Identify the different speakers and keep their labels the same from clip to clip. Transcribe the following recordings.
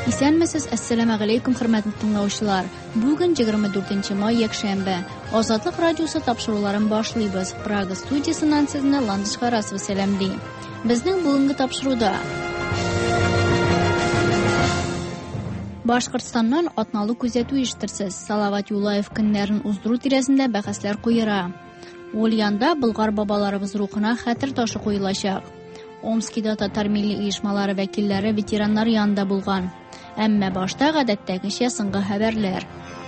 Speaker 1: Исәнмесез, әссәламу алейкум, хөрмәтле тыңлаучылар. Бүген 24 май якшәмбе. Азатлык радиосы тапшыруларын башлыйбыз. Прага студиясыннан сезне Ландыш Харасова сәламли. Безнең бүгенге тапшыруда Башкортстаннан атналу күзәтү ишеттерсез. Салават Юлаев көннәрен уздыру тирәсендә бәхәсләр куера. Ульянда Болгар бабаларыбыз рухына хәтер ташы куелачак. Омскида татар милли оешмалары вәкилләре ветераннар янында булган. Әмма башта гадәттәгечә соңгы хәбәрләр.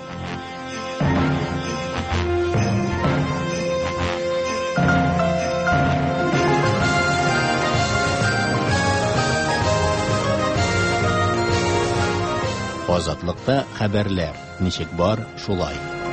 Speaker 2: Азатлыкта хәбәрләр. Ничек бар, шулай.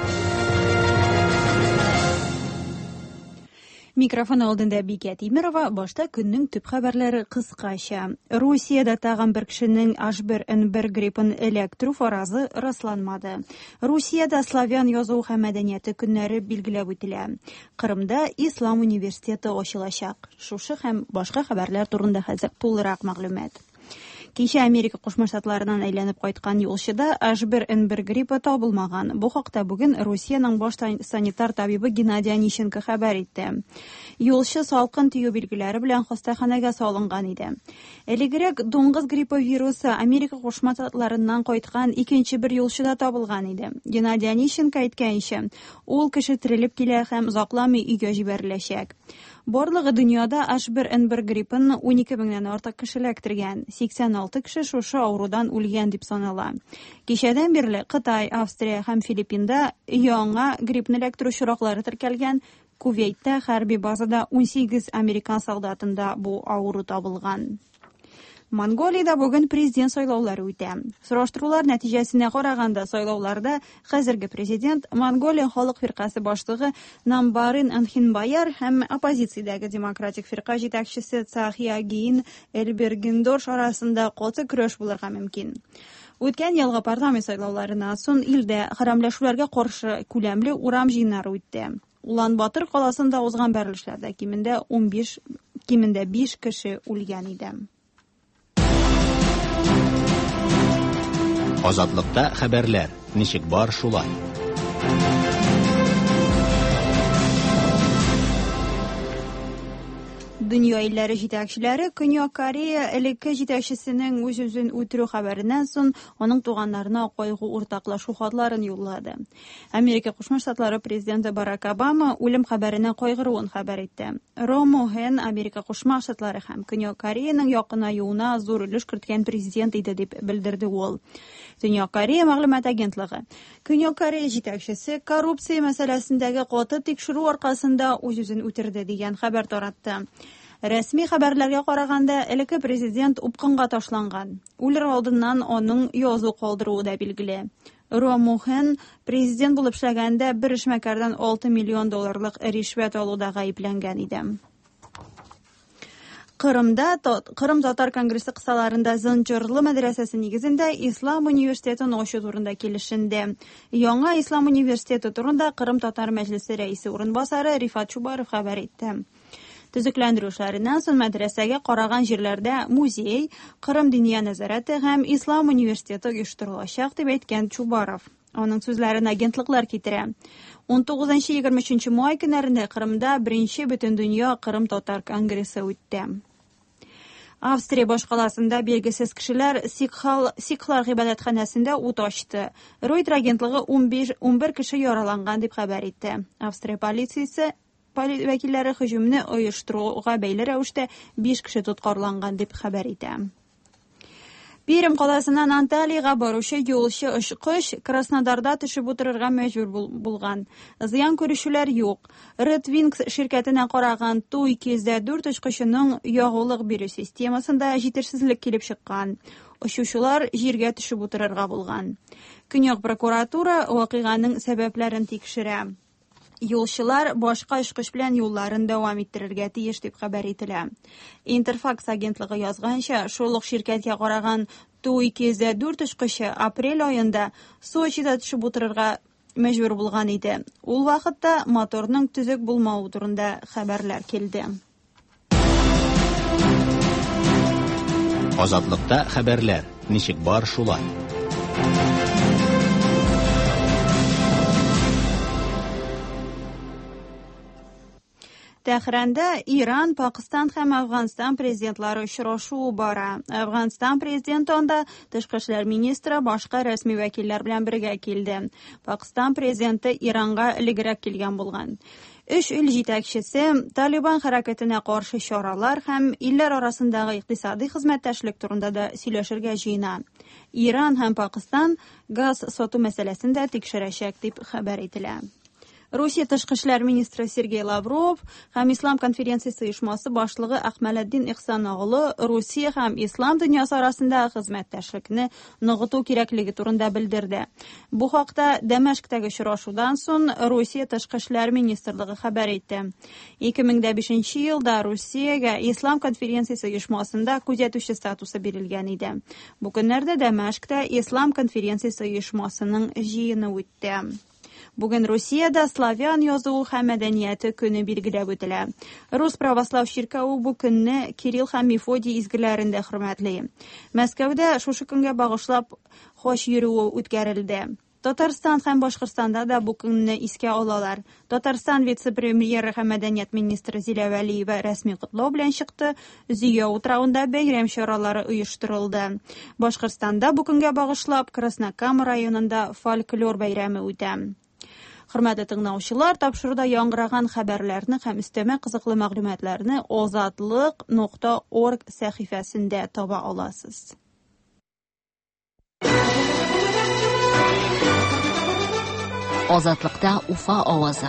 Speaker 3: Микрофон алдында Бикә Тимирова, башта көннең төп хәбәрләре кыскача. Русиядә тагын бер кешенең H1N1 гриппын эләктерү фаразы расланмады. Русиядә славян язу һәм мәдәнияте көннәре билгеләп үтелә. Кырымда Ислам университеты ачылачак. Шушы һәм башка хәбәрләр турында хәзер тулырак мәгълүмат. Кичә Америка Кушма Штатларынан әйләнеп кайткан юлчыда H1N1 гриппы табылмаган. Бу хакта бүген Русиянең баш санитар табибы Геннадий Онищенко хәбәр итте. Юлчы салкын тию билгеләре белән хастаханәгә салынган иде. Элегрәк дуңгыз гриппы вирусы Америка Кушма Штатларыннан кайткан икенче бер юлчыда табылган иде. Геннадий Онищенко әйткәнчә, ул кеше терелеп килә һәм озакламый өйгә җибәреләчәк. Барлыгы дөньяда H1N1 гриппын 12 меңнән артык кеше эләктергән. 86 кеше шушы авырудан үлгән дип санала. Кичәдән бирле Кытай, Австрия һәм Филиппинда яңа гриппны эләктерү чираклары теркәлгән. Кувейтта хәрби базада 18 американ солдатында бу авыру табылган. Монголиядә бүген президент сайлаулары үтә. Сораштырулар нәтиҗәсенә караганда сайлауларда хәзерге президент Монголия халык фиркасы башлыгы Намбарын Анхинбаяр һәм оппозициядәге демократик фирка җитәкчесе Цахиагин Эльбергендорш арасында каты көрәш булырга мөмкин. Үткән елгы парламент сайлауларына соң илдә хәрәмләшүләргә каршы күләмле урам җыеннары үтте. Улан-Батыр каласында узган бәрелешләрдә кимендә 5 кеше үлгән иде.
Speaker 2: Азатлыкта хәбәрләр. Ничек бар, шулай.
Speaker 3: Дөнья илләре җитәкчеләре Көньяк Корея элекке җитәкчесенең үз-үзен үтерү хәбәреннән соң аның туганнарына кайгы уртаклашу хатларын юллады. Америка Кушма Штатлары президенты Барак Обама үлем хәбәренә кайгыруын хәбәр итте. Ромо Хэн Америка Кушма Штатлары һәм Көньяк Кореяның якынаюына зур өлеш керткән президент иде дип белдерде ул. Көньяк Корея мәгълүмат агентлыгы. Көньяк Корея җитәкчесе коррупция мәсьәләсендәге каты тикшерү аркасында үз-үзен үтерде дигән хәбәр таратты. Рәсми хәбәрләргә караганда, элекке президент упкынга ташланган. Үлер алдыннан аның язу калдыруы да билгеле. Ромо Хэн президент булып эшләгәндә бер эшмәкәрдән 6 миллион долларлык ришвәт алуда гаепләнгән иде. Кырым Татар конгрессы кысаларында Зынчырлы мәдрәсәсе нигезендә Ислам университетын ачу турында килешенде. Яңа Ислам университеты турында Кырым Татар мәҗлесе рәисе урынбасары Рифат Чубаров хәбәр итте. Төзекләндерү эшләреннән соң мәдрәсәгә караган җирләрдә музей, Кырым Диния нәзарәте һәм Ислам университеты оештырылачак дип әйткән Чубаров. Аның сүзләрен агентлыклар китерә. 19-23 май көннәрендә Кырымда 1-нче Бөтендөнья Кырым Татар конгрессы үтте. Австрия башкаласында белгесез кешеләр сикхлар гыйбадәтханәсендә ут ачты. Reuters агентлыгы 11 кеше яраланган дип хәбәр итте. Австрия полициясе вәкилләре һөҗүмне оештыруга бәйле рәвештә 5 кеше тоткарланган дип хәбәр итә. Пермь каласыннан Анталиягә баручы юлчы очкыч Краснодарда төшеп утырырга мәҗбүр булган. Зыян күрүчеләр юк. Red Wings ширкәтенә караган Ту-204 очкычының ягулык бирү системасында җитешсезлек килеп чыккан. Очучылар җиргә төшеп утырырга булган. Көньяк прокуратура вакыйганың сәбәпләрен тикшерә. Юлчылар башка очкыч белән юлларын дәвам иттерергә тиеш дип хәбәр ителә. Интерфакс агентлыгы язганча, шул ук ширкәткә караган Ту-204 очкычы апрель аенда Сочида төшеп утырырга мәҗбүр булган иде. Ул вакытта моторның төзек булмауы турында хәбәрләр килде.
Speaker 2: Азатлыкта хәбәрләр. ничек бар шулай.
Speaker 3: Тәһранда Иран, Пакистан һәм Афганстан президентлары очрашуы бара. Афганстан президенты анда тышкы эшләр министры башка рәсми вәкилләр белән бергә килде. Пакистан президенты Иранга элегрәк килгән булган. Өч ил җитәкчесе Талибан хәрәкәтенә каршы чаралар һәм илләр арасындагы икътисади хезмәттәшлек турында да сөйләшергә җыена. Иран һәм Пакистан газ сату мәсьәләсен дә тикшерәчәк дип хәбәр ителә. Русия тышкы эшләр министры Сергей Лавров һәм Ислам конференциясе оешмасы башлыгы Әхмәлетдин Ихсан оглы Русия һәм ислам дөньясы арасындагы хезмәттәшлекне ныгыту кирәклеге турында белдерде. Бу хакта Дәмәшктәге очрашудан соң Русия тышкы эшләр министрлыгы хәбәр итте. 2005 елда Русиягә Ислам конференциясе оешмасында күзәтүче статусы бирелгән иде. Бу көннәрдә Дәмәшктә Ислам конференциясе оешмасының җыены үтте. Бүген Русиядә славян язуы һәм мәдәнияте көне билгеләп үтелә. Рус православ чиркәүе бу көнне Кирилл һәм Мефодий изгеләрендә хөрмәтли. Мәскәүдә шушы көнгә багышлап хаҗ йөрүе үткәрелде. Татарстан һәм Башкортстанда да бу көнне искә алалар. Татарстан вице-премьеры һәм мәдәният министры Зилә Вәлиева рәсми котлау белән чыкты. Зөя утрауында бәйрәм чаралары оештырылды. Башкортстанда бу көнгә багышлап Краснокама районында фольклор бәйрәме үтә. Хөрмәтле тыңлаучылар, тапшыруда яңгыраган хәбәрләрне һәм өстәмә кызыклы мәгълүматларны ozatliq.org сәхифәсендә таба аласыз.
Speaker 4: Озатлыкта Уфа авазы.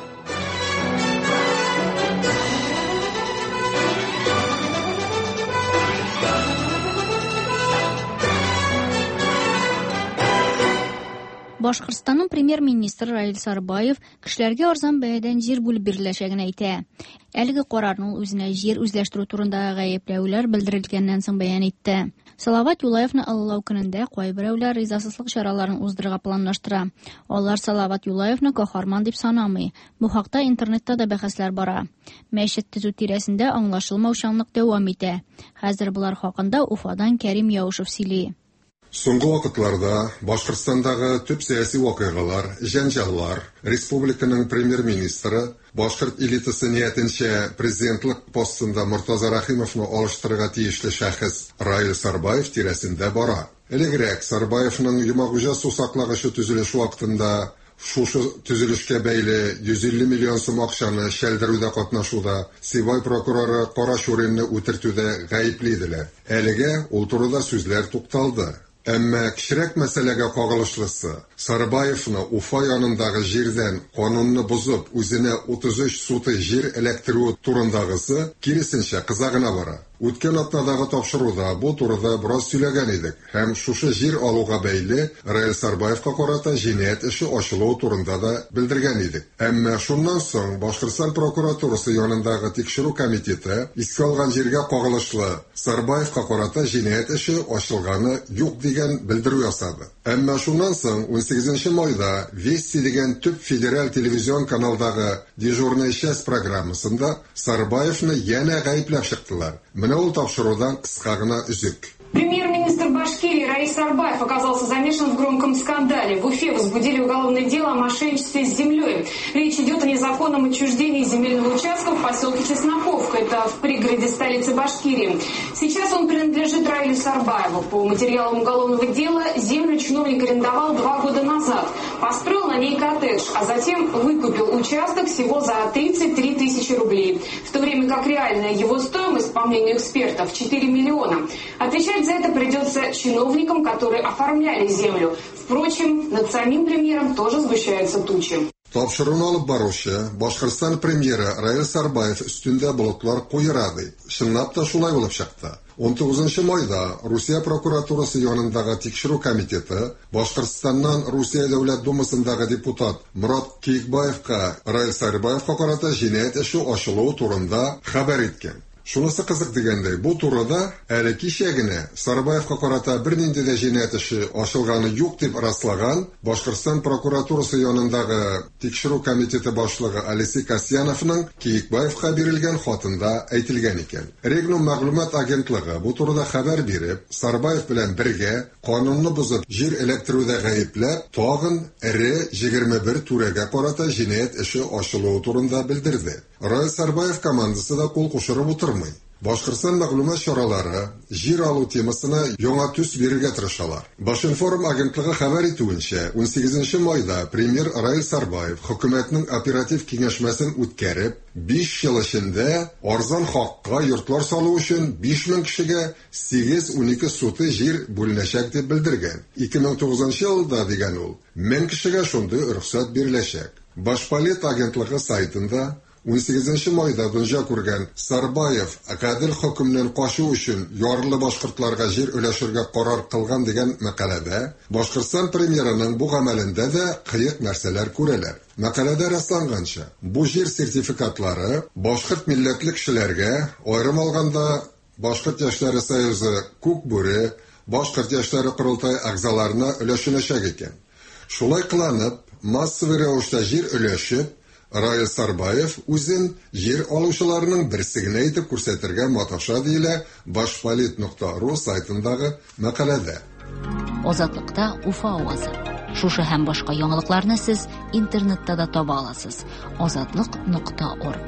Speaker 1: Башкортстанның премьер-министры Раил Сарбаев кешеләргә арзан бәядән җир бүлеп биреләчәген әйтә. Әлеге карарның үзенә җир үзләштерү турындагы гаепләүләр белдерелгәннән соң бәян итте. Салават Юлаевны аллау көнендә кайберәүләр ризасызлык чараларын уздырырга планлаштыра. Алар Салават Юлаевны каһарман дип санамый. Бу хакта интернетта да бәхәсләр бара. Мәчет төзү тирәсендә аңлашылмаучанлык дәвам итә. Хәзер булар хакында Уфадан Кәрим Яушев сөйли.
Speaker 5: Соңгы вакытларда Башкортстандагы төп сәяси вакыйгалар, җәнҗаллар, республиканың премьер-министры Башкорт элитасы ниятенчә президентлык постында Муртаза Рахимовны алыштырырга тиешле шәхес Раил Сарбаев тирәсендә бара. Элегрәк Сарбаевның Юмагуҗа сусаклагычы төзелеш вакытында шушы төзелешкә бәйле 150 миллион сум акчаны шәлдерүдә катнашуда Сибай прокуроры Кара Шуринны үтертүдә гаеплидиләр. Әлегә ул турыда сүзләр тукталды. Әмма кичерәк мәсьәләгә кагылышлысы Сарбаевны Уфа янындагы җирдән канунны бузып үзенә 33 суты җир эләктерү турындагысы киресенчә кызагына бара. Үткән атнадагы тапшыруда бу турыда бераз сөйләгән идек һәм шушы җир алуга бәйле Раил Сарбаевка карата җинаять эше ачылу турында да белдергән идек. Әмма шуннан соң Башкортстан прокуратурасы янындагы тикшерү комитеты искә алган җиргә кагылышлы Сарбаевка карата җинаять эше ачылганы юк дигән белдерү ясады. Әмма шуннан соң 18 майда Вести дигән төп федераль телевизион каналдагы дежурная часть программасында Сарбаевны янә гаепләп чыктылар. Менә ул тапшырудан кыска гына үзек.
Speaker 6: Премьер-министр Башкирии Раил Сарбаев оказался замешан в громком скандале. В Уфе возбудили уголовное дело о мошенничестве с землей. Речь идет о незаконном отчуждении земельного участка в поселке Чесноковка, это в пригороде столицы Башкирии. Сейчас он принадлежит Раилю Сарбаеву. По материалам уголовного дела землю чиновник арендовал 2 года назад. Построил на ней коттедж, а затем выкупил участок всего за 33 тысячи рублей. В то время как реальная его стоимость, по мнению экспертов, 4 миллиона. Отвечать за это придется чиновникам, которые оформляли землю. Впрочем, над самим премьером тоже сгущаются тучи.
Speaker 5: Тапшыруны алып баручы Башкортстан премьеры Раил Сарбаев өстендә болытлар куйрады. Чынлап та шулай булып чыкты. 19 майда Русия прокуратурасы янындагы тикшерү комитеты Башкортстаннан Русия дәүләт думасындагы депутат Мурат Кийикбаевка Раил Сарбаевка карата җинаять эше ачылу турында хәбәр иткән. Шунысы кызык дигәндәй, бу турыда әле кичә генә Сарбаевка карата бернинди дә җинаять эше ачылганы юк дип раслаган Башкортстан прокуратурасы янындагы тикшерү комитеты башлыгы Алексей Касьяновның Киекбаевка бирелгән хатында әйтелгән икән. Регнум мәгълүмат агентлыгы бу турыда хәбәр биреп, Сарбаев белән бергә канунны бузып җир эләктерүдә гаепләп, тагын 21 түрәгә карата җинаять эше ачылуы турында белдерде. Раил Сарбаев командасы да кул кушырып утырмый. Башкортстан мәгълүмат чаралары җир алу темасына яңа төс бирергә тырышалар. Башинформ агентлыгы хәбәр итүенчә, 18 майда премьер Раил Сарбаев хөкүмәтнең оператив киңәшмәсен үткәреп, 5 ел эчендә арзан хакка йортлар салу өчен 5000 кешегә 8-12 суты җир бүленәчәк дип белдергән. 2009 елда дигән ул, 1000 кешегә шундый рөхсәт биреләчәк. Башполит агентлыгы сайтында 18 майда дөнья күргән Сарбаев гадел хөкемнән качу өчен ярлы башкортларга җир өләшергә карар кылган дигән мәкаләдә Башкортстан премьерының бу гамәлендә дә кыек нәрсәләр күрәләр. Мәкаләдә расланганча, бу җир сертификатлары башкорт милләтле кешеләргә, аерым алганда Башкорт яшьләре союзы Күкбүре, Башкорт яшьләре курултае әгъзаларына өләшенәчәк икән. Шулай кыланып, массовый рәвештә җир өләшеп, Раил Сарбаев үзен җир алучыларның берсегенә итеп күрсәтергә маташа диелә bashpolit.ru сайтындагы мәкаләдә.
Speaker 4: Азатлыкта Уфа авазы. Шушы һәм башка яңалыкларны сез интернетта да таба аласыз. Azatlyk.org.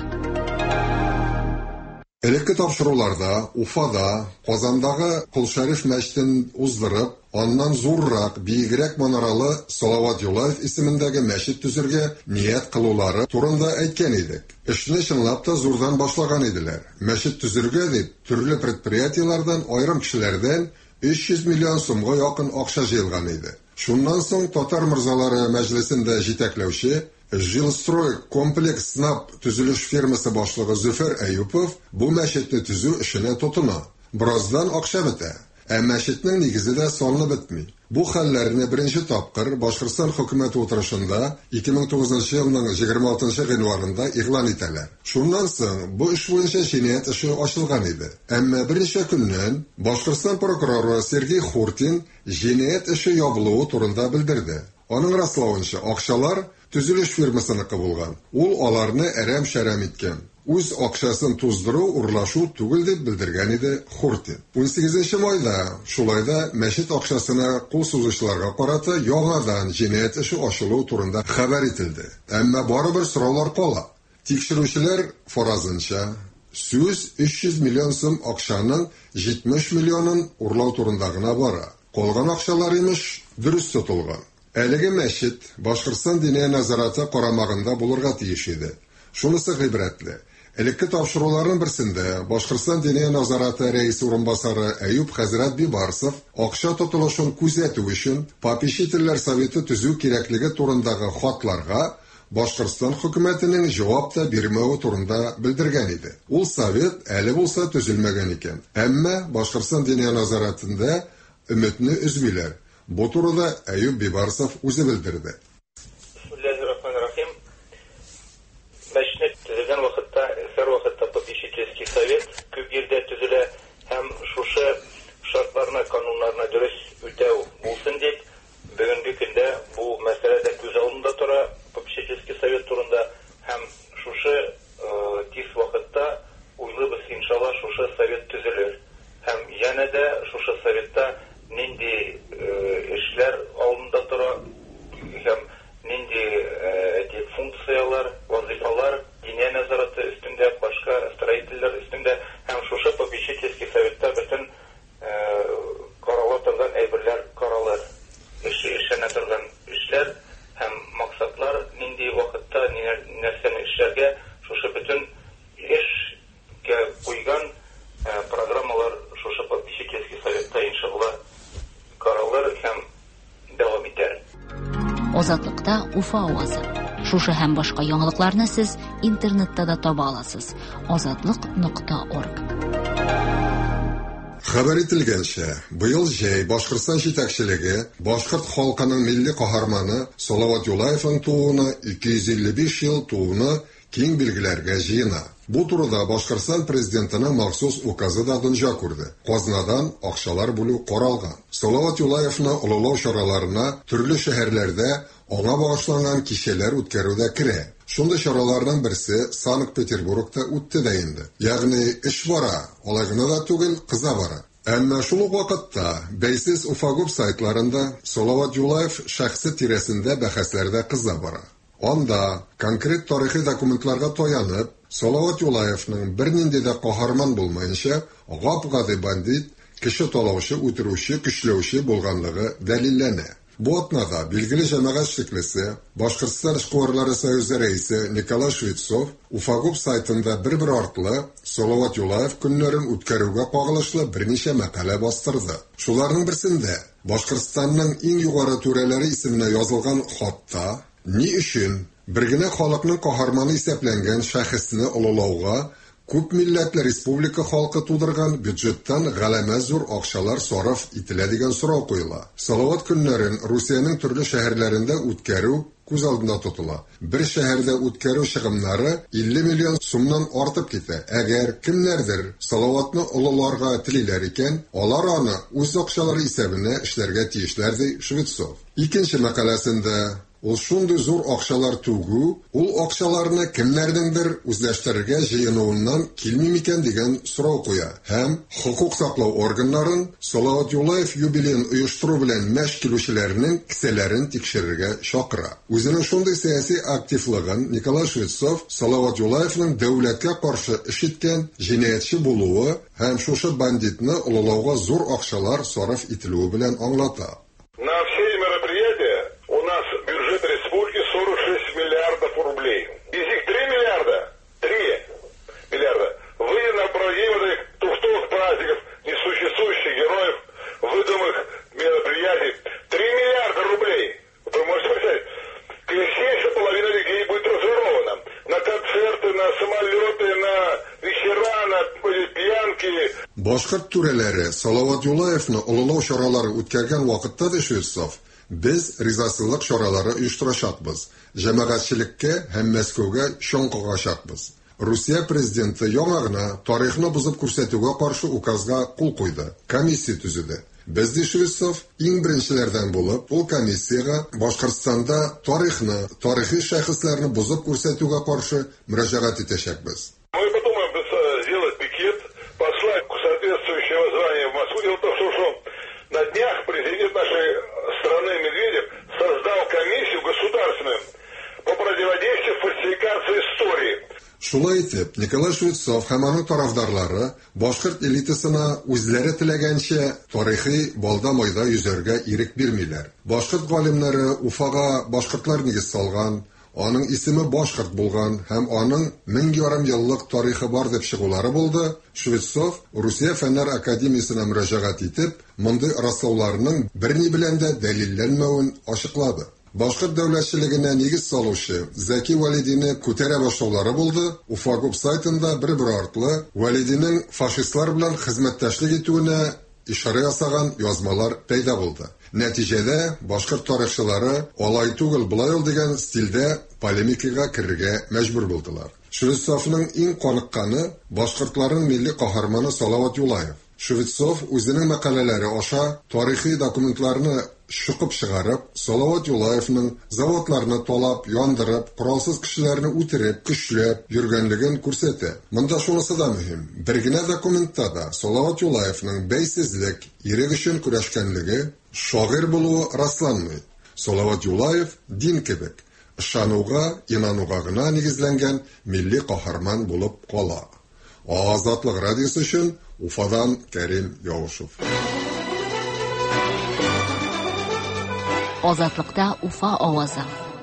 Speaker 5: Элекке тапшыруларда Уфада, Казандагы Кулшариф мәчетен уздырып, аннан зуррак, биегрәк манаралы Салават Юлаев исемендәге мәчет төзергә ният кылулары турында әйткән идек. Эшне чынлап та зурдан башлаган иделәр. Мәчет төзергә дип төрле предприятиеләрдән, аерым кешеләрдән 300 миллион сумга якын акча җыелган иде. Шуннан соң Татар морзалары мәҗлесендә җитәкләүче Жилстрой комплекс СНАП төзелеш фирмасы башлыгы Зөфәр Әюпов бу мәчетне төзү эшенә тотына. Бераздан акча бетә. Ә мәчетнең нигезе дә салынып бетми. Бу хәлләрне беренче тапкыр Башкортстан хөкүмәте утырышында 2009 елның 26 гыйнварында игълан итәләр. Шуннан соң бу эш буенча җинаять эше ачылган иде. Әмма берничә көннән Башкортстан прокуроры Сергей Хуртин җинаять эше ябылуы турында белдерде. Аның раславынча, акчалар төзелеш фирмасыныкы булган. Ул аларны әрәм-шәрәм иткән. Үз акчасын туздыру урлашу түгел дип белдергән иде Хуртин. 18 майда шулайда мәчет акчасына кул сузучыларга карата яңадан җинаять эше ачылу турында хәбәр ителде. Әмма барыбер сораулар кала. Тикшерүчеләр фаразынча, сүз 300 миллион сум акчаның 70 миллионын урлау турында гына бара. Калган акчалар имеш дөрес тотылган. Әлеге мәчет Башкортстан диния назараты карамагында булырга тиеш иде. Шунысы гыйбрәтле. Элекке тапшыруларның берсендә Башкортстан диния назараты рәисе урынбасары Әюп Хәзрәт Бибарсов акча тотылышын күзәтү өчен попечительләр советы төзү кирәклеге турындагы хатларга Башкортстан хөкүмәтенең җавап та бирмәүе турында белдергән иде. Ул совет әле булса төзелмәгән икән. Әмма Башкортстан диния назаратында өметне үзмиләр. Бу турыда Әюп Бибарсов үзе белдерде.
Speaker 7: Бисмиллахир-рахманир-рахим. Мәчет төзелгән вакытта, һәр вакытта попечительский совет күп җирдә төзелә һәм шушы шартларны, кануннарны дөрес үтәү булсын дип, бүгенге көндә бу мәсьәләдә күз алдында тора попечительский совет турында һәм шушы тиз вакытта уйлыйбыз, иншалла шушы совет төзелер. Һәм янә дә шушы советта нинди эшләр алдында тора һәм нинди функциялар, вазифалар диния назараты өстендә, башка строительләр өстендә һәм шушы попечительский советта бөтен карала торган әйберләр каралыр. Эшенә торган эшләр һәм максатлар нинди вакытта нәрсәне эшләргә шушы бөтен эшкә куйган программалар шушы попечительский советта иншалла каралыр һәм дәвам итәр.
Speaker 4: Азатлыкта Уфа авазы. Шушы һәм башка яңалыкларны сез интернетта да таба аласыз. Azatlyk.org.
Speaker 5: Хәбәр ителгәнчә, быел җәй Башкортстан җитәкчелеге башкорт халкының милли каһарманы Салават Юлаевның тууына 255 ел тууны киң билгеләргә җыена. Bu turida Башкортстан президентының махсус указы да дөнья күрде. Казнадан акчалар бүлү каралган. Салават Юлаевны улылау чараларына төрле шәһәрләрдә аңа багышланган кичәләр үткәрүдә керә. Шундый чараларның берсе Санкт-Петербургта үтте дә инде. Ягъни эш бара, алай гына да түгел, кыза бара. Әмма шул ук вакытта бәйсез Уфагуб сайтларында Салават Юлаев шәхсе тирәсендә бәхәсләрдә кыза бара. Анда конкрет тарихи документларга таянып, Салават Юлаевның бернинди дә каһарман булмаенча, гап-гади бандит, кеше талаучы, үтерүче, көчләүче булганлыгы дәлилләнә. Бу атнада билгеле җәмәгать шиклесе, Башкортстан эшкуарлары союзы рәисе Николай Швецов Уфагуб сайтында бер артлы Салават Юлаев көннәрен үткәрүгә кагылышлы берничә мәкалә бастырды. Шуларның берсендә Башкортстанның иң югары түрәләре исеменә язылган хатта ни өчен бер генә халыкның каһарманы исәпләнгән шәхесне олылауга күп милләтле республика халкы тудырган бюджеттан галәмә зур акчалар сарыф ителә дигән сорау куела. Салават көннәрен Русиянең төрле шәһәрләрендә үткәрү күз алдында тотыла. Бер шәһәрдә үткәрү чыгымнары 50 миллион сумнан артып китә. Әгәр кемнәрдер Салаватны олыларга телиләр икән, алар аны үз акчалары исәбенә эшләргә тиешләр ди Швецов. Икенче мәкаләсендә ул шундый зур акчалар түгү, ул акчаларны кемнәрдеңдер үзләштерергә җыенуыннан килми микән дигән сорау куя. Һәм хукук саклау органнарын Салават Юлаев юбилеен оештыру белән мәш килүчеләрнең кисәләрен тикшерергә чакыра. Үзенең шундый сәяси активлыгын Николай Швецов Салават Юлаевның дәүләткә каршы эш иткән җинаятьче булуы һәм шушы бандитны олылауга зур акчалар сарыф ителүе белән аңлата.
Speaker 8: На все мероприятия у нас бюджет республики 46 миллиардов рублей. Из них 3 миллиарда вы на проведение туфтовых праздников несуществующих героев, выдуманных мероприятий. 3 миллиарда рублей. Вы можете представить? Крестнейшая половина людей будет разворована. На концерты, на самолеты, на вечера, на пьянки.
Speaker 5: Башкорт түрәләре Салават Юлаевны олылау чаралары үткәргән вакытта да Швецов без ризасызлык чаралары оештырачакбыз. Җәмәгатьчелеккә һәм Мәскәүгә чоң кагачакбыз. Русия президенты яңа гына тарихны бузып күрсәтүгә каршы указга кул куйды. Комиссия төзеде. Без ди Швецов иң беренчеләрдән булып, ул комиссияга Башкортстанда тарихи шәхесләрне бузып күрсәтүгә каршы мөрәҗәгать итәчәкбез.
Speaker 8: Мы подумаем сделать пикет, послать соответствующее воззвание в Москву. Дело в том, что на днях президент нашей страны Медведев создал комиссию государственную по противодействию фальсификации истории.
Speaker 5: Шулай итеп, Николай Швецов һәм аның тарафдарлары башкорт элитасына үзләре теләгәнчә тарихи балда-майда йөзәргә ирек бирмиләр. Башкорт галимнәре Уфага башкортлар нигез салган, аның исеме башкорт булган һәм аның 1000 еллык тарихы бар дип чыгулары булды. Швецов Русия фәннәр академиясенә мөрәҗәгать итеп, мондый раслауларның берни белән дә дәлилләнмәвен ачыклады. Башкорт дәүләтчелегенә нигез салучы Зәки Валидине күтәрә башлаулары булды. Уфагуб сайтында бер артлы Валидинең фашистлар белән хезмәттәшлек итүенә ишара ясаган язмалар пәйда булды. Нәтиҗәдә башкорт тарихчылары алай түгел булай ул дигән стильдә полемикага керергә мәҗбүр булдылар. Швецовның иң каныкканы башкортларның милли каһарманы Салават Юлаев. Швецов үзенең мәкаләләре аша тарихи документларны шуқып чыгарып, Салават Юлаевның заводларны талап, яндырып, коралсыз кешеләрне үтереп, көчләп йөргәнлеген күрсәтә. Монда шунысы да мөһим. Бер генә документта да Салават Юлаевның бәйсезлек, ирек өчен көрәшкәнлеге, шагыйрь булуы расланмый. Салават Юлаев дин кебек, ышануга, инануга гына нигезләнгән милли каһарман булып кала. Азатлык радиосы өчен Уфадан Кәрим Яушев.
Speaker 4: Азатлыкта Уфа авазы.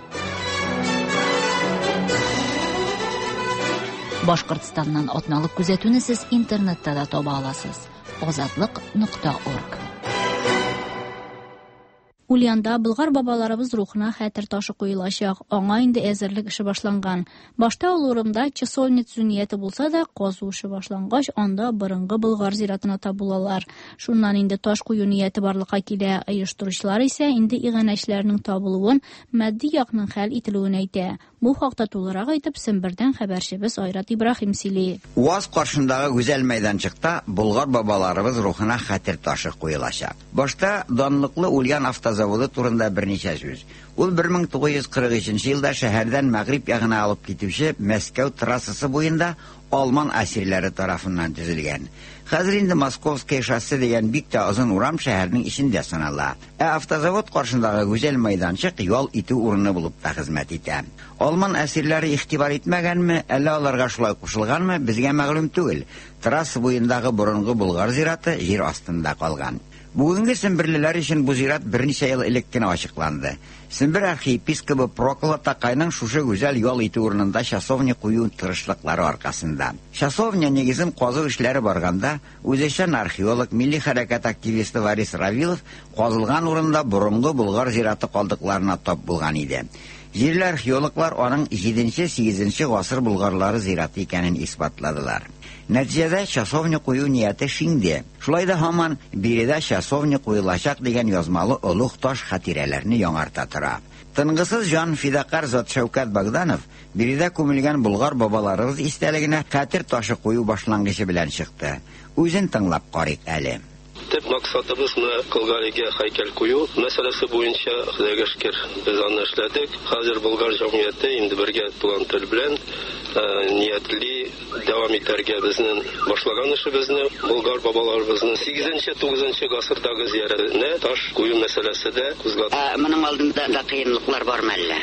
Speaker 4: Башкортстаннан атналык күзәтүне сез интернетта да таба аласыз. Azatlıq.org
Speaker 1: Ульянда Болгар бабаларыбыз рухына хәтер ташы куелачак. Аңа инде әзерлек эше башланган. Башта ул урында часовница нияте булса да, казу эше башлангач, анда борынгы Болгар зиратына табылалар. Шуннан инде таш кую нияте барлыкка килә. Оештыручылар исә инде иганәчләрнең табылуын, матди якның хәл ителүен әйтә. Бу хакта тулырак әйтеп Сембердән хәбәрчебез Айрат Ибраһим сөйли.
Speaker 9: УАЗ каршындагы гүзәл мәйданчыкта Болгар бабаларыбыз рухына хәтер ташы куелачак. Башта данлыклы Ульян автозаводы турында берничә сүз. Ул 1943 елда шәһәрдән мәгъриб ягына алып китүче Мәскәү трассасы буенда Алман әсирләре тарафыннан төзелгән. Хәзер инде Московское шоссе дигән бик тә озын урам шәһәрнең ичендә санала. Автозавод каршындагы гүзәл мәйданчык ял итү урыны булып та хезмәт итә. Алман әсирләре игътибар итмәгәнме, әллә аларга шулай кушылганмы, безгә мәгълүм түгел. Трасса буендагы борынгы Болгар зираты җир астында калган. Бүгенге семберлеләр өчен бу зират берничә ел элек кенә ачыкланды. Сембер архиепископы Прокла Такайның шушы гүзәл ял итү урынында часовня кую тырышлыклары аркасында. Часовня нигезен казу эшләре барганда, үзешчән археолог, милли хәрәкәт активисты Варис Равилов казылган урында борынгы Болгар зираты калдыкларына тап булган иде. Җирле археологлар аның 7-8 гасыр болгарлары зираты икәнен исбатладылар. Нәтиҗәдә часовня кую нияте шинде. Шулай да һаман биредә часовня куелачак дигән язмалы олуг таш хатирәләрне яңарта тора. Тынгысыз жан фидакар зат Шәүкәт Богданов биредә күмелгән Болгар бабаларыбыз истәлегенә хәтер ташы кую башлангычы белән чыкты. Үзен тыңлап карыйк әле.
Speaker 10: Төп максатыбыз Кылгарыга һәйкәл кую мәсьәләсе буенча Худайга шөкер без аны эшләдек. Хәзер Болгар җәмгыяте инде бергә туган тел белән ниятли дәвам итәргә безнең башлаган эшебезне Болгар бабаларыбызның 8-9 гасырдагы зиярәтенә таш кую мәсьәләсе дә кузгатты.
Speaker 9: Моның алдында да кыенлыклар бармы әллә?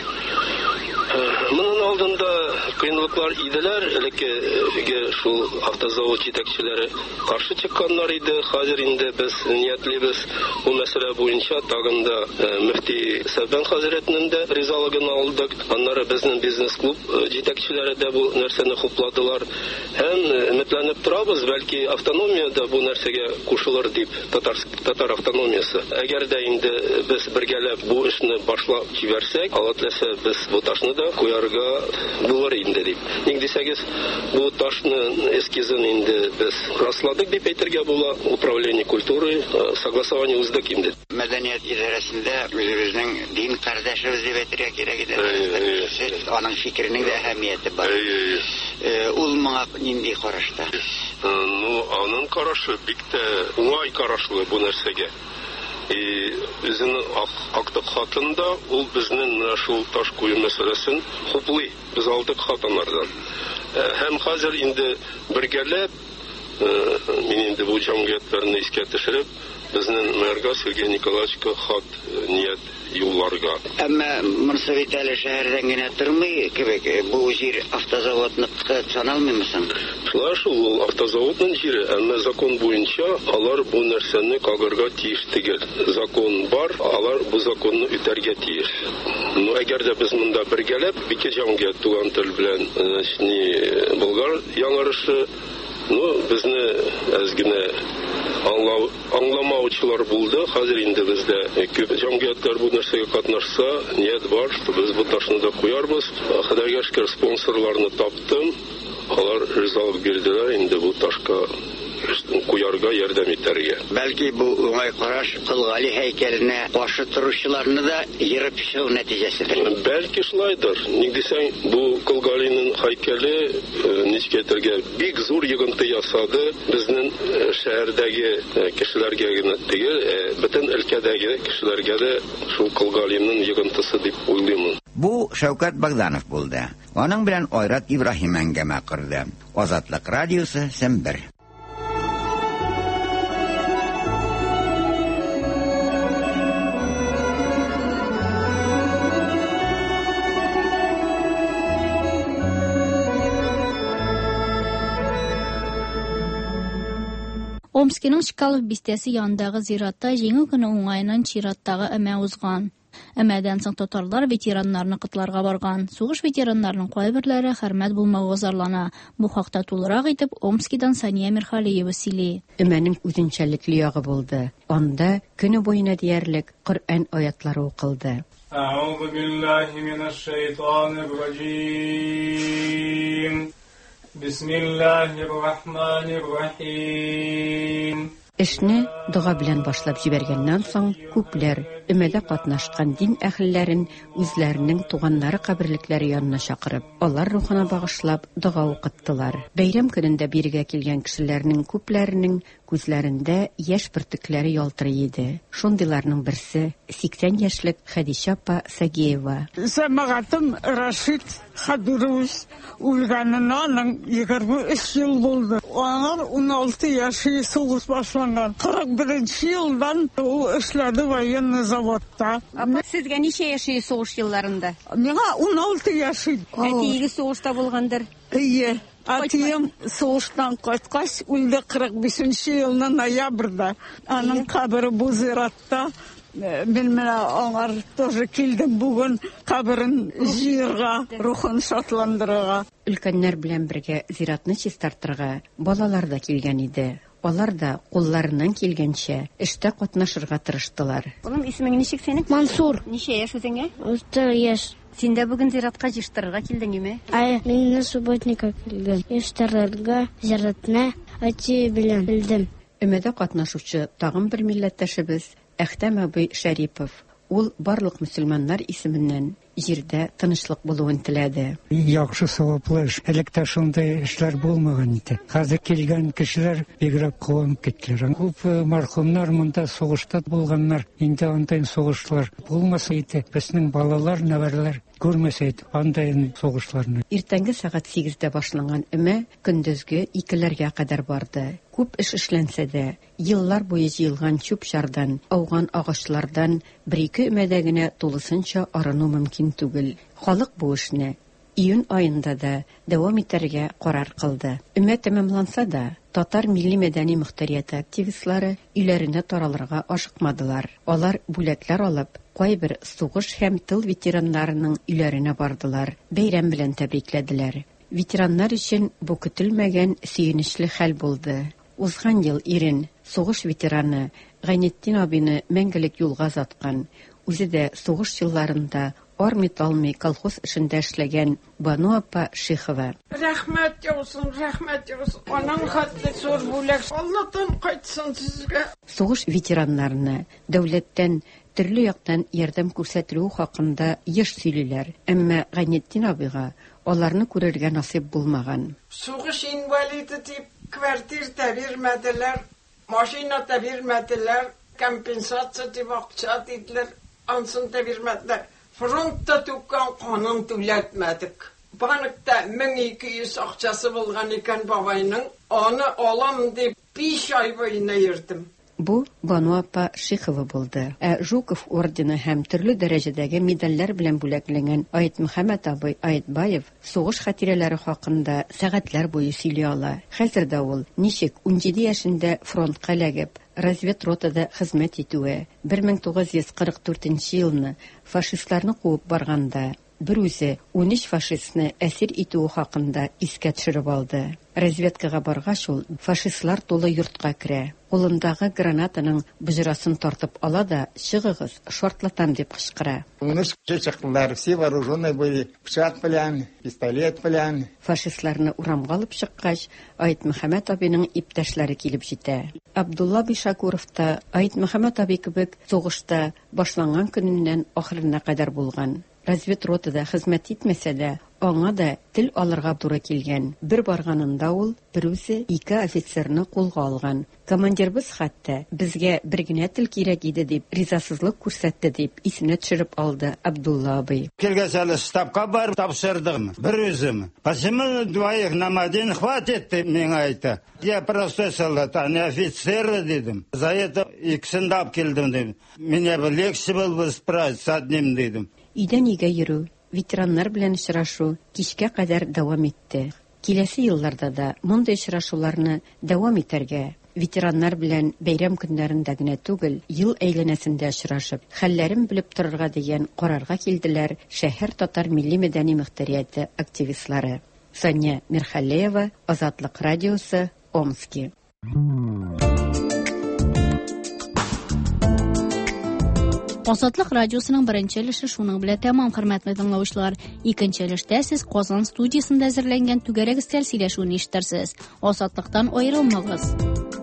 Speaker 10: Моның алдында кыенлыклар иделәр, элекке шул автозавод җитәкчеләре каршы чыкканнар иде. Хәзер инде без ниятлибез бу мәсьәлә буенча тагын да мөфти Сәбән хәзрәтнең дә ризалыгын алдык. Аннары безнең бизнес-клуб җитәкчеләре дә бу нәрсәне хупладылар. Һәм өметләнеп торабыз, бәлки автономия да бу нәрсәгә кушылыр дип, татар автономиясе. Әгәр дә инде без бергәләп бу эшне башлап җибәрсәк, аллаһ без бу ташны куярга булыр инде дип. Ник дисәгез, бу ташны эскизын инде без расладык дип әйтергә була. Управление культуры согласование уздык инде.
Speaker 9: Мәдәният идарәсендә үзебезнең дин кардәшебез дип әйтергә кирәк иде. Аның фикеренең дә әһәмияте бар. Ул моңа нинди карашта?
Speaker 10: Аның карашы бик тә уңай карашлы бу нәрсәгә. Үзенең актык хатында ул безнең шул таш кую мәсьәләсен хуплый. Без алдык хатыннардан. Һәм хәзер инде бергәләп мин инде бу җәмгыятьләрне искә төшереп, безнең мэрга Сергей Николаевичка хат ният юлларга.
Speaker 9: Әмма монысы бит әле шәһәрдән генә тормый кебек. Бу җир автозаводныкы саналмыймы соң?
Speaker 10: Шул автозаводның җире, әмма закон буенча алар бу нәрсәне кагырга тиеш түгел. Закон бар, алар бу законны үтәргә тиеш. Әгәр дә без монда бергәләп ике җәмгыять туган тел белән Болгар яңарышы безне әзгенә аңламаучылар булды. Хәзер инде бездә күп җәмгыятьләр бу нәрсәгә катнашса, ният бар, без бу ташны да куярбыз. Худайга шөкер спонсорларны таптым. Алар ризалык бирделәр инде бу ташка куярга ярдәм итәргә.
Speaker 9: Бәлки бу уңай караш Кылгали һәйкәленә каршы торучыларны да йырып чыгу нәтиҗәседер.
Speaker 10: Бәлки шулайдыр. Ник дисәң, бу Кылгалиның һәйкәле ничкәтергә бик зур йогынты ясады. Безнең шәһәрдәге кешеләргә генә түгел, бөтен өлкәдәге кешеләргә дә шул Кылгалиның йогынтысы дип уйлыйм.
Speaker 9: Бу Шәүкәт Богданов булды. Аның белән Айрат Ибраһим әңгәмә кырды. Азатлык радиосы Сембер.
Speaker 1: Омскиның Чкалов бистәсе янындагы зиратта җиңү көне уңайыннан чираттагы әмә узган. Әмәдән соң татарлар ветераннарны котларга барган. Сугыш ветераннарының кайберләре хөрмәт булмауга зарлана. Бу хакта тулырак итеп Омскидан Сания Мирхалиева сөйли.
Speaker 11: Әмәнең үзенчәлекле ягы булды. Анда көне буена диярлек Коръән аятлары укылды.
Speaker 12: أعوذ بالله من الشيطان الرجيم بسم الله الرحمن الرحيم
Speaker 11: Эшне дуга белән башлап җибәргәннән соң күпләр өмәдә катнашкан дин әһелләрен үзләренең туганнары каберлекләре янына чакырып, алар рухына багышлап дуга укыттылар. Бәйрәм көнендә бирегә килгән кешеләрнең күпләренең күзләрендә яшь бөртекләре ялтырый иде. Шундыйларның берсе 80 яшьлек Хәдичә апа Сагиева.
Speaker 13: Сәмәгатем Рашид Хадурус үлгәненнән 23 ел булды. Аңар 16 яши сугыш башланган. 41 елдан ул эшләде военный заводта.
Speaker 11: Сезгә ничә яши сугыш елларында?
Speaker 13: Миңа 16 яши.
Speaker 11: Әтиегез сугышта булгандыр.
Speaker 13: Ие. Атием сугыштан кайткач үлде 45 елның ноябрьдә. Аның кабыры бу зиратта. Мен менә аңар тоже килдем бүген кабырын җыярга, рухын шатландырырга.
Speaker 11: Өлкәннәр белән бергә зиратны чистартырга балалар да килгән иде. Алар да кулларыннан килгәнчә эштә катнашырга тырыштылар. Улым, исемең ничек синең?
Speaker 14: Мансур.
Speaker 11: Ничә яшь үзеңә?
Speaker 14: 3 яшь.
Speaker 11: Син дә бүген зиратка җыштырырга килдеңме?
Speaker 14: Мин на субботника килдем. Җыштырырга зиратны ати белән килдем.
Speaker 11: Өмәдә катнашучы тагын бер милләттәшебез Әхтәм абый Шәрипов. Ул барлык мөселманнар исеменнән җирдә тынычлык булуын теләде.
Speaker 15: Яхшы саваплы эш. Электә шундый эшләр булмаган иде. Хәзер килгән кешеләр бигрәк куанып киттеләр. Күп мәрхүмнәр монда сугышта булганнар. Инде андай сугышлар булмаса иде, безнең балалар, нәвәрләр күрмәсә иде андай сугышларны.
Speaker 11: Иртәнге сәгать 8-дә башланган өмә көндезге 2-ләргә кадәр барды. Күп эш эшләнсә дә, еллар буе җыелган чүп-чардан, ауган агачлардан 1-2 өмәдә генә тулысынча арыну мөмкин түгел. Халык бу эшне июнь аенда да дәвам итәргә карар кылды. Өмә тәмамланса да, татар милли мәдәни мөхтәрияте активистлары өйләренә таралырга ашыкмадылар. Алар бүләкләр алып, кайбер сугыш һәм тыл ветераннарының өйләренә бардылар. Бәйрәм белән тәбрикләделәр. Ветераннар өчен бу көтелмәгән сөенечле хәл булды. Узган ел ирен, сугыш ветераны Гайнетдин абыйны мәңгелек юлга заткан, үзе дә сугыш елларында армый-талмый колхоз эшендә эшләгән Бану апа Шихова.
Speaker 13: Рәхмәт яусын. Аның хәтле зур бүләк. Аллаһтан кайтсын сезгә.
Speaker 11: Сугыш ветераннарына дәүләттән төрле яктан ярдәм күрсәтелү хакында еш сөйлиләр. Әмма Гайнетдин абыйга аларны күрергә насыйп булмаган.
Speaker 13: Сугыш инвалиды дип квартира да бирмәделәр, машина да бирмәделәр, компенсация дип акча диделәр, ансын да бирмәделәр. Фронтта туккан канын түләтмәдек. Банкта 1200 акчасы булган икән бабайның, аны алам дип 5 ай буена йөрдем.
Speaker 11: Бу Бану апа Шихова булды. Жуков ордены һәм төрле дәрәҗәдәге медальләр белән бүләкләнгән Айт Мөхәммәд абый Айтбаев сугыш хатирәләре хакында сәгатьләр буе сөйли ала. Хәзер дә ул ничек 17 яшендә фронтка ләгеп, разведротада хезмәт итүе, 1944 елны фашистларны куып барганда бер үзе 13 фашистны әсир итүе хакында искә төшереп алды. Разведкага баргач ул фашистлар тулы йортка керә. Кулындагы гранатаның бөҗрасын тартып ала да, чыгыгыз, шартлатам дип кычкыра.
Speaker 16: Чечекләр все вооруженные были, пышак белән, пистолет белән.
Speaker 11: Фашистларны урамга алып чыккач, Айт Мөхәммәд абыйның иптәшләре килеп җитә. Абдулла Бишакуров та Айт Мөхәммәд абый кебек сугышта башланган көненнән ахырына кадәр булган. Разведротада хезмәт итмәсә дә, аңа да тел алырга туры килгән. Бер барганында ул бер үзе 2 офицерны кулга алган. Командирбыз хәтта безгә бер генә тел кирәк иде дип ризасызлык күрсәтте дип исенә төшереп алды Абдулла абый.
Speaker 17: Килгәсәле штабка барып тапшырдым. Бер үзем. Почему двоих нам один хватит, миңа әйтә. Я просто солдат, а не офицер дидем. За это икесен дап килдем дидем. Меня бы легче было бы справиться с одним дидем.
Speaker 11: Өйдән өйгә йөрү, ветераннар белән очрашу кичкә кадәр дәвам итте. Киләсе елларда да мондай очрашуларны дәвам итәргә, Ветераннар белән бәйрәм көннәрендә генә түгел, ел әйләнәсендә очрашып, хәлләрен белеп торырга дигән карарга килделәр шәһәр татар милли мәдәни мөхтәрияте активистлары. Сания Мирхалеева, Азатлык радиосы, Омский.
Speaker 1: Азатлык радиосының беренче өлеше шуның белән тәмам, хөрмәтле тыңлаучылар. Икенче өлештә сез Казан студиясендә әзерләнгән түгәрәк өстәл сөйләшүен ишетерсез. Азатлыктан аерылмагыз.